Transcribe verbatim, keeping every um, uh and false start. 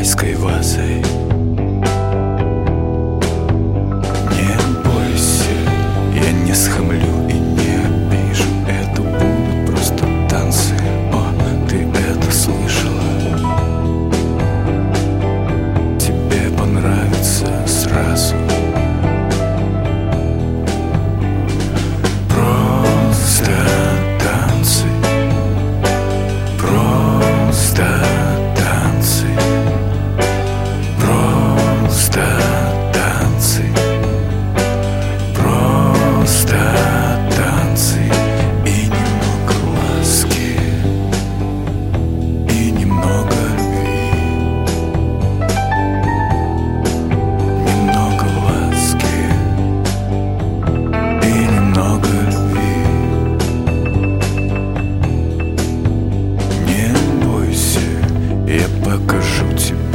райской вазой. Не бойся, я не схамлю и не обижу. Это будут просто танцы. О, ты это слышала? Тебе понравится сразу. Просто танцы, просто танцы, просто танцы, просто танцы. И немного ласки, и немного любви. Немного ласки и немного любви. Не бойся, я покажу тебе.